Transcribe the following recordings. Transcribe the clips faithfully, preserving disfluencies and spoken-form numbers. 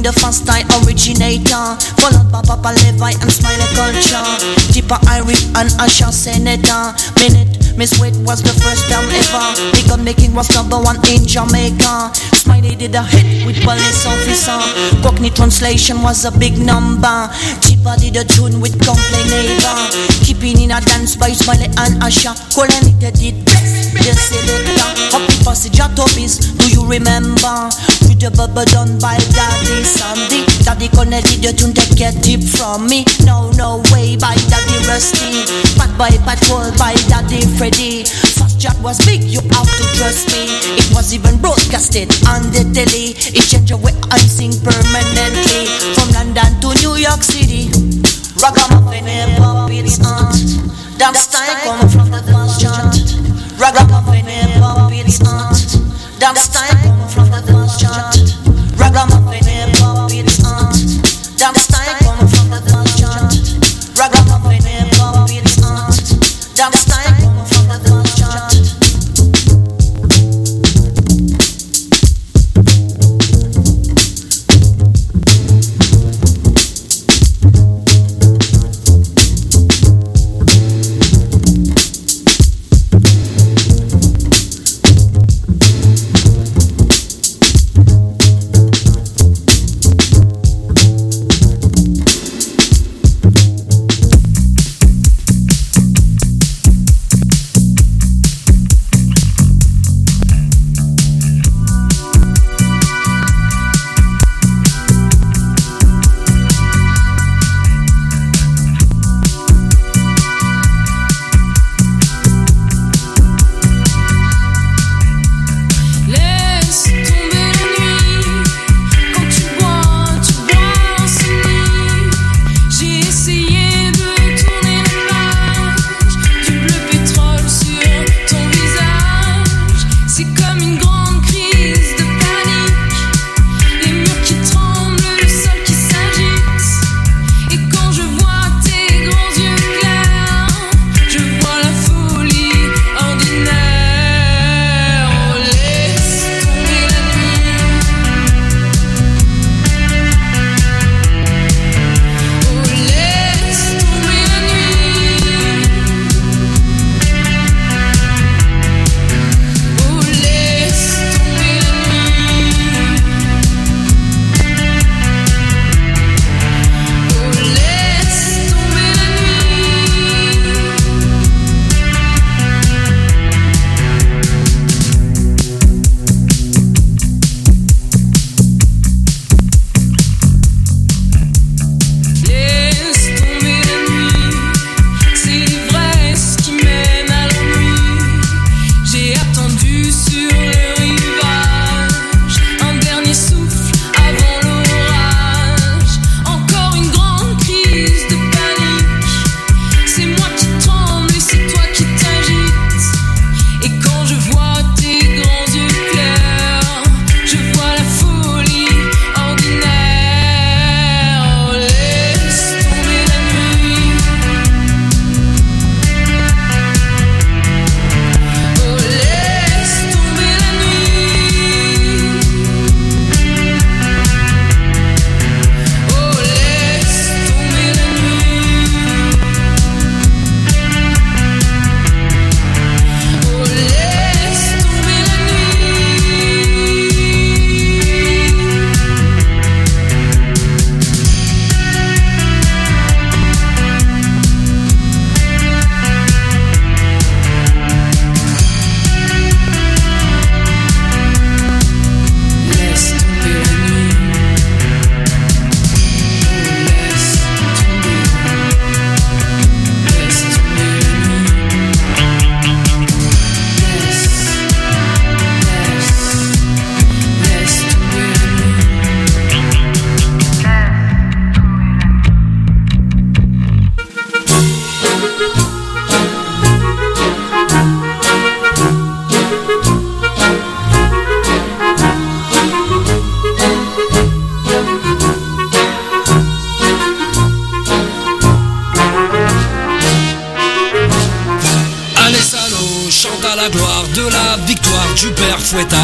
the first time originator. Followed by Papa Levi and Smiley Culture. Tipper Irie and Asha Senator. Minute, Miss Wade was the first time ever. Record making was number one in Jamaica. Smiley did a hit with Police Officer. Cockney translation was a big number. Tipper did a tune with Complain Neighbor. Keeping in a dance by Smiley and Asha. Colonita did best, the selector. Happy Passage at Tobies, do you remember? With the bubble done by Daddy Sandy. Daddy Colonel did the tune, take a tip from me. No, no way by Daddy Rusty. Pat by Patrol by Daddy Freddy. Fast Chat was big, you have to trust me. It was even broadcasted on the telly. It changed the way I sing permanently. From London to New York City. Ragamuffin hip hop, it's on. That style come from the Fast Chat. Ragamuffin hip hop, it's on. That style come from the Fast Chat. Ragamuffin hip hop, it's on. That style come from the Fast Chat. Ragamuffin hip hop, it's on. That style come from the Fast Chat. chante à la gloire de la victoire du père Fouettard.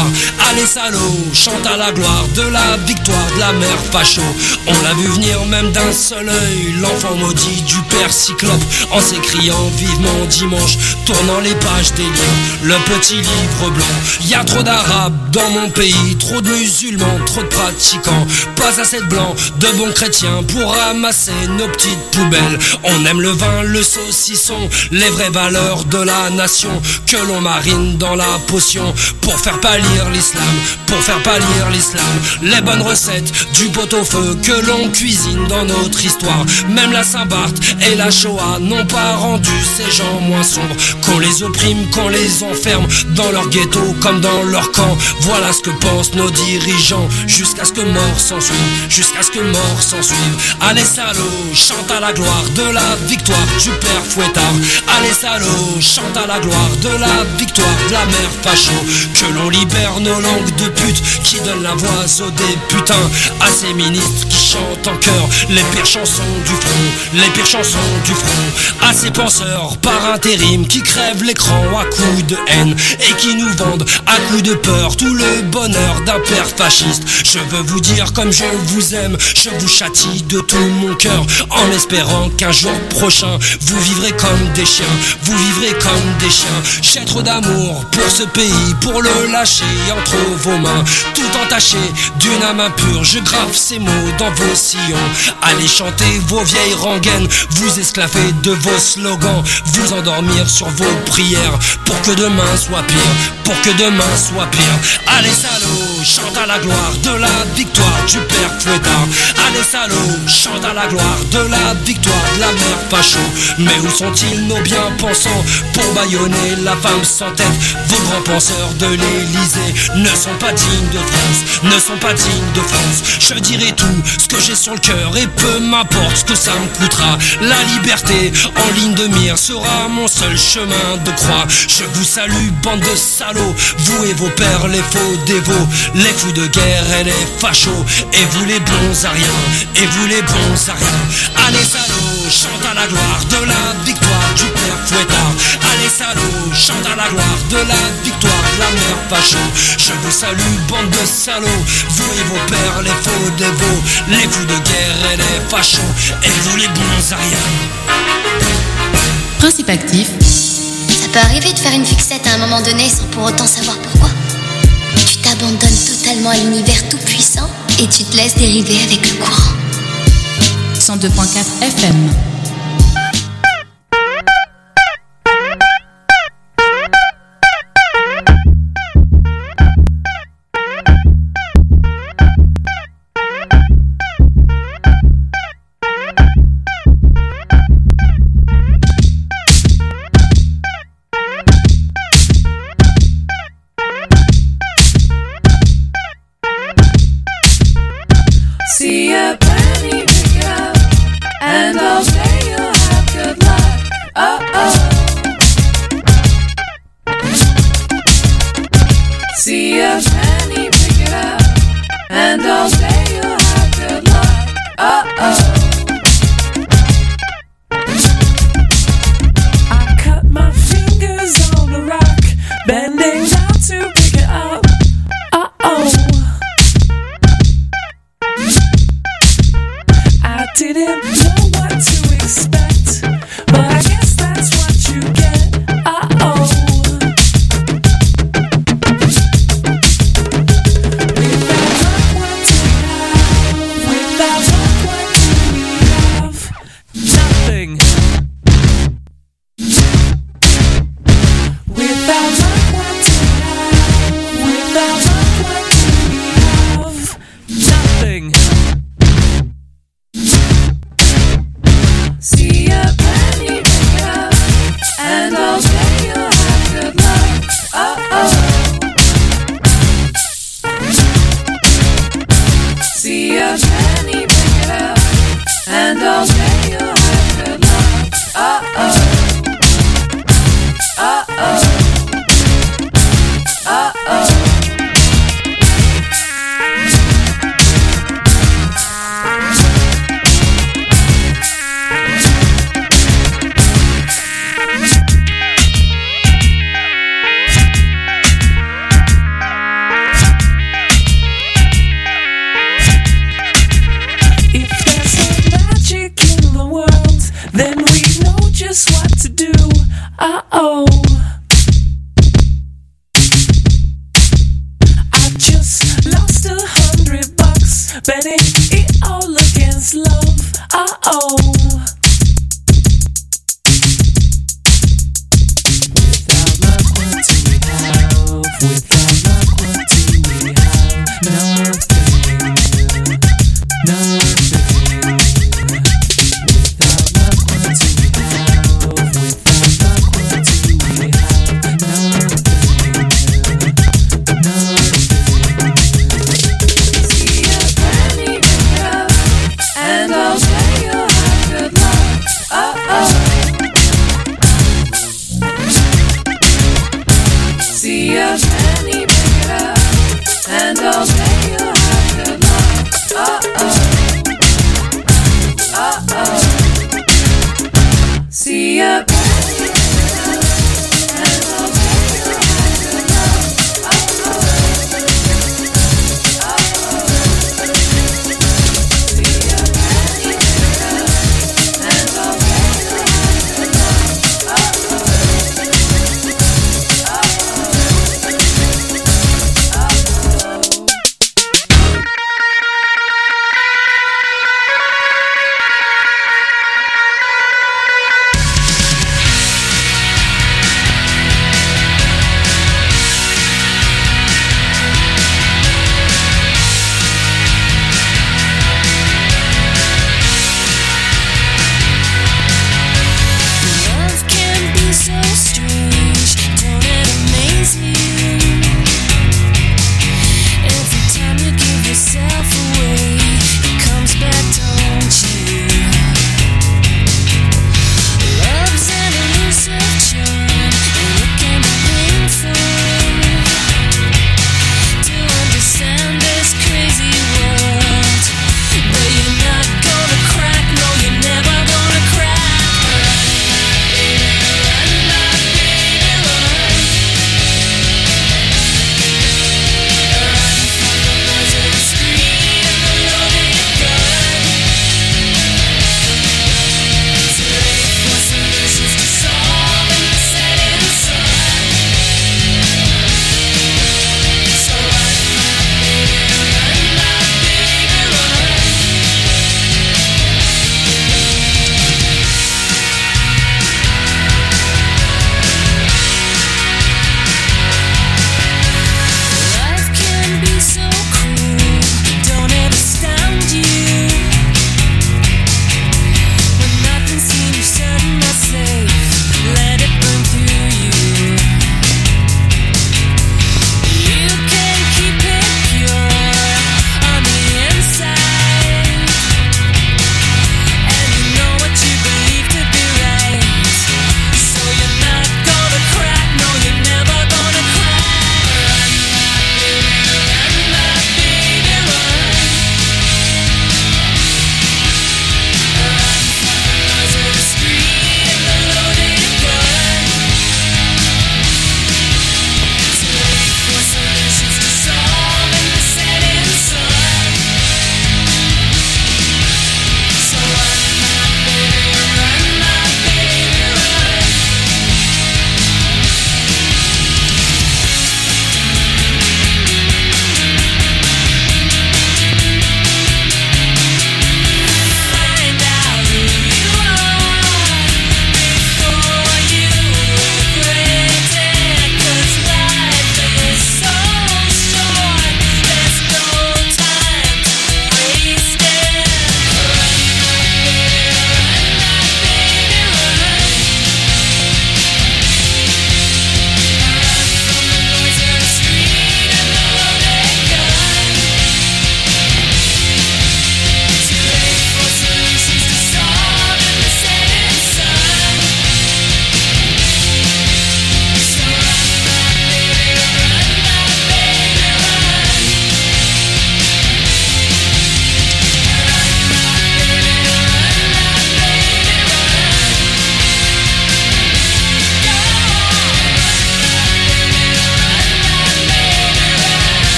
Allez salauds, chante à la gloire de la victoire de la mère facho. On l'a vu venir même d'un seul œil, l'enfant maudit du père Cyclope, en s'écriant vivement dimanche, tournant les pages des livres, le petit livre blanc. Y a trop d'arabes dans mon pays, trop de musulmans, trop de pratiquants, pas assez de blancs, de bons chrétiens pour ramasser nos petites poubelles. On aime le vin, le saucisson, les vraies valeurs de la nation que l'on marine dans la potion pour faire pâlir l'islam, pour faire pâlir l'islam. Les bonnes recettes du pot-au-feu que l'on cuisine dans notre histoire. Même la Saint-Barth et la Shoah n'ont pas rendu ces gens moins sombres. Qu'on les opprime, qu'on les enferme dans leur ghetto comme dans leur camp. Voilà ce que pensent nos dirigeants, jusqu'à ce que mort s'en suive, jusqu'à ce que mort s'en suive. Allez salauds, chante à la gloire de la victoire du père Fouettard. Allez salauds, chante à la gloire de la victoire de la mère facho. Que l'on libère nos langues de pute qui donnent la voix aux députins, à ces ministres qui chantent en chœur les pires chansons du front, les pires chansons du front, à ces penseurs par intérim qui crèvent l'écran à coups de haine et qui nous vendent à coups de peur tout le bonheur d'un père fasciste. Je veux vous dire comme je vous aime, je vous châtie de tout mon cœur, en espérant qu'un jour prochain vous vivrez comme des chiens, vous vivrez comme des chiens. J'ai trop d'amour pour ce pays, pour le lâcher entre vos mains, tout entaché d'une âme impure. Je grave ces mots dans vos sillons. Allez chanter vos vieilles rengaines, vous esclaver de vos slogans, vous endormir sur vos prières pour que demain soit pire, pour que demain soit pire. Allez salauds, chante à la gloire de la victoire du père Fouettard. Allez salauds, chante à la gloire de la victoire de la mère facho. Mais où sont-ils nos bien-pensants pour bâillonner la femme sans tête? Vos grands penseurs de l'Élysée ne sont pas dignes de France, ne sont pas dignes de France. Je dirai tout ce que j'ai sur le cœur et peu m'importe ce que ça me coûtera. La liberté en ligne de mire sera mon seul chemin de croix. Je vous salue bande de salauds, vous et vos pères les faux dévots, les fous de guerre et les fachos, et vous les bons à rien, et vous les bons à rien. Allez salauds, chante à la gloire de la victoire du père Fouettard. Allez salauds, chante à la gloire de la victoire de la mère facho. Je vous salue bande de salauds, vous et vos pères les faux dévots, les fous de guerre et les fachos, et vous les bons à rien. Principe actif. Ça peut arriver de faire une fixette à un moment donné sans pour autant savoir pourquoi. Tu t'abandonnes totalement à l'univers tout puissant et tu te laisses dériver avec le courant. cent deux point quatre F M. See a penny pick up, and I'll say you'll have good luck. Oh oh. See a penny pick it up, and I'll say you'll have good luck. Oh oh. I cut my fingers on the rock, bending down to pick it up. Uh oh. I didn't know what to expect, but I guess that's what you get. Uh-oh. Without luck, what do we have? Without luck, what do we have? Nothing. Without luck, what do we have? Without luck, what do we have? Nothing. See a penny pick it up, and I'll say you'll have good luck. Uh-oh. See a penny pick it up, and I'll say you'll have good luck. Uh-oh. Uh-oh. Uh-oh. it all against love. Uh-oh. Without luck, what do we have? Without luck, what do we have? Nothing. Nothing. Without luck, what do we have? Without luck, what do we have? Nothing. Nothing. See a penny maker, and I'll say you have good luck. Uh-oh. See a penny maker, and I'll say you have good luck. Uh-oh.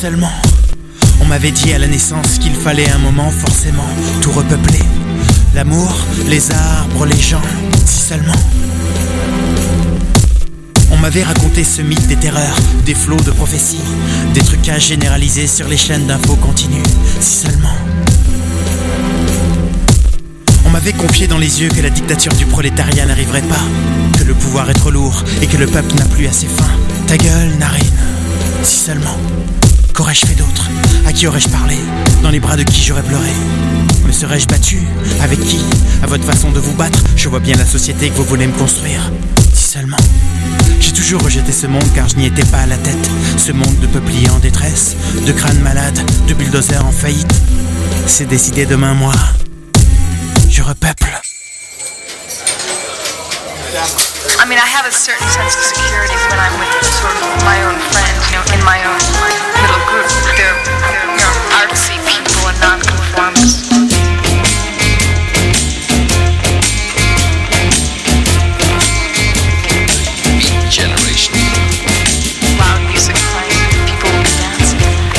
seulement on m'avait dit à la naissance qu'il fallait un moment forcément tout repeupler. L'amour, les arbres, les gens, si seulement. On m'avait raconté ce mythe des terreurs, des flots de prophéties, des trucages généralisés sur les chaînes d'infos continues, si seulement. On m'avait confié dans les yeux que la dictature du prolétariat n'arriverait pas, que le pouvoir est trop lourd et que le peuple n'a plus assez faim. Ta gueule, narine, si seulement. Qu'aurais-je fait d'autre? À qui aurais-je parlé? Dans les bras de qui j'aurais pleuré? Me serais-je battu? Avec qui? À votre façon de vous battre, je vois bien la société que vous voulez me construire. Si seulement. J'ai toujours rejeté ce monde car je n'y étais pas à la tête. Ce monde de peupliers en détresse, de crânes malades, de bulldozers en faillite. C'est décidé demain, moi, je repeuple. I mean, I have a certain sense of security when I'm with sort of my own friends, you know, in my own little group. They're, they're you know, artsy people and non-conformists. Beat generation. Loud music playing, people will be dancing.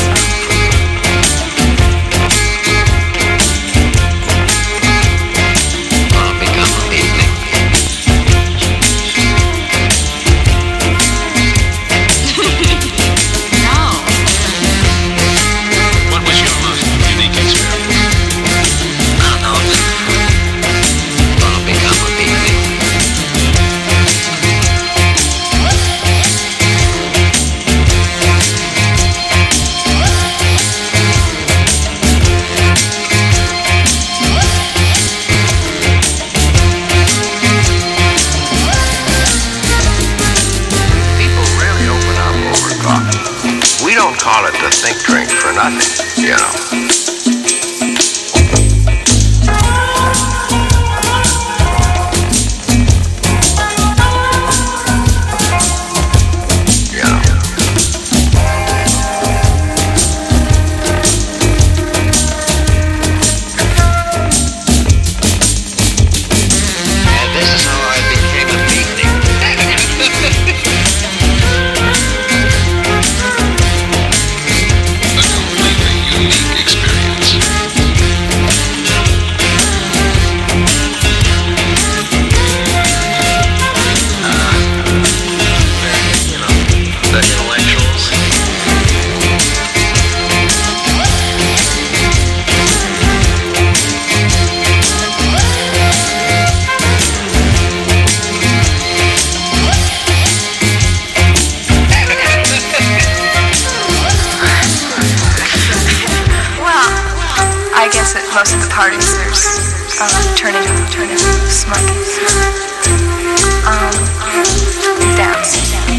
I'll become a beatnik. We don't call it the think drink for nothing, you know. Most of the parties, there's um, turning, turning, smoking, um, dance.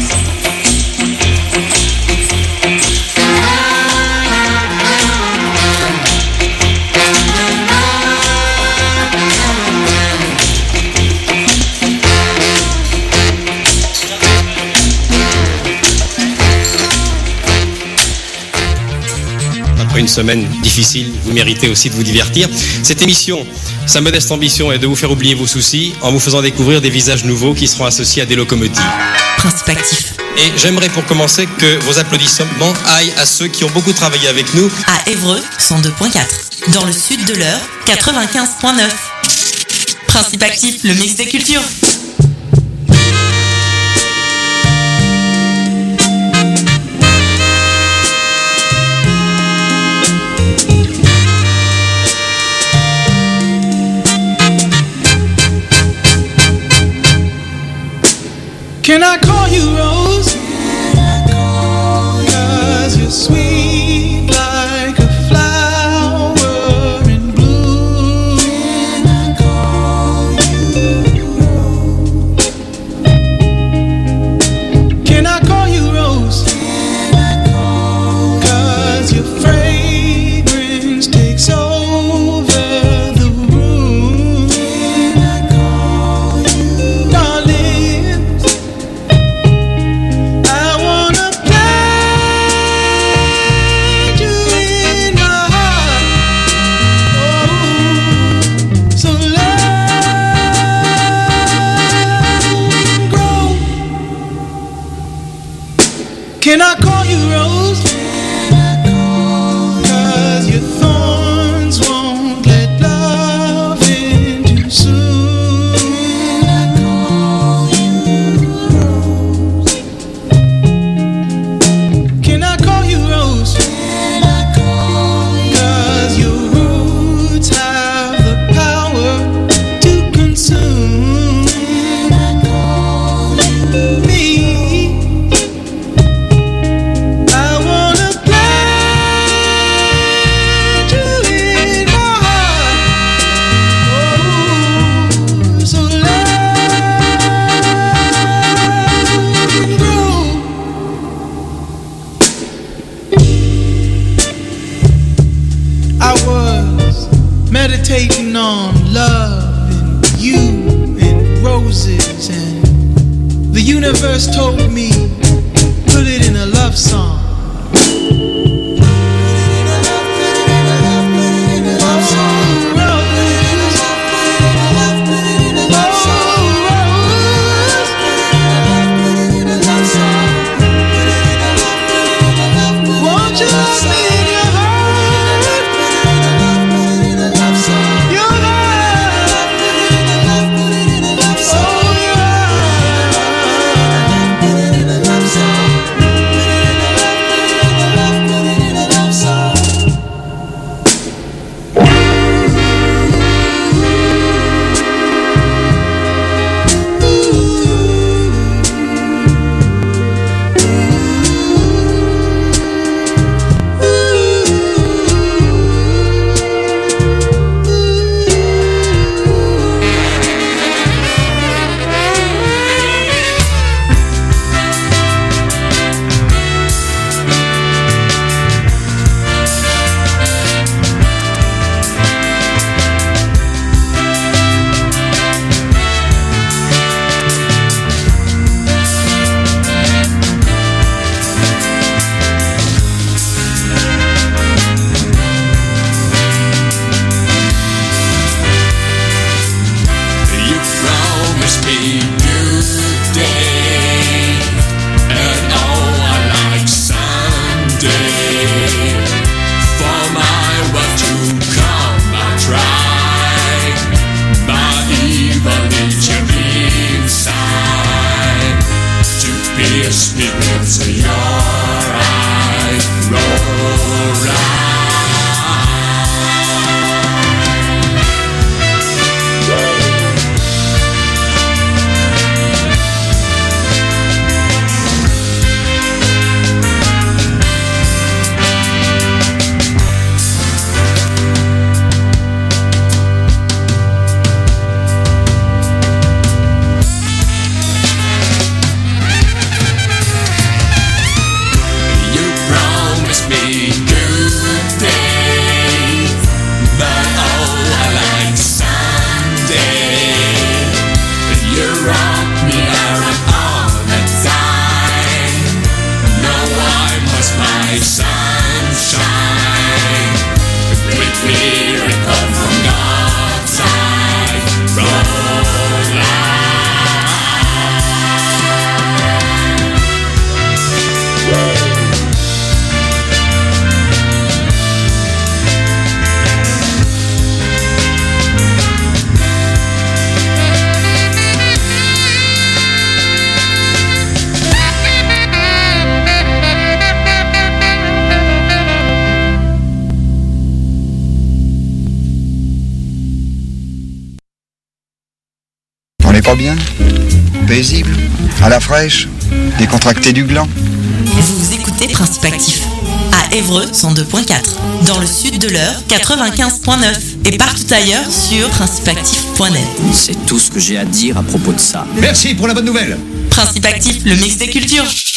Après une semaine difficile, vous méritez aussi de vous divertir. Cette émission, sa modeste ambition est de vous faire oublier vos soucis en vous faisant découvrir des visages nouveaux qui seront associés à des locomotives. Principe actif. Et j'aimerais pour commencer que vos applaudissements aillent à ceux qui ont beaucoup travaillé avec nous. À Évreux, cent deux point quatre. Dans le sud de l'Eure, quatre-vingt-quinze point neuf. Principe actif, le mix des cultures. Can I call you Rose? Cause you're sweet like a flower in bloom. Can I call you Rose? Can I call you Rose? Cause your fragrance takes over the room. Can I call you darling? Can I call you Rose? meditating on love and you and roses, and the universe told me, put it in a love song. Pas bien, paisible, à la fraîche, décontracté du gland. Vous écoutez Principe Actif à Évreux cent deux point quatre, dans le sud de l'Eure quatre-vingt-quinze point neuf et partout ailleurs sur principe actif point net. C'est tout ce que j'ai à dire à propos de ça. Merci pour la bonne nouvelle. Principe Actif, le mix des cultures.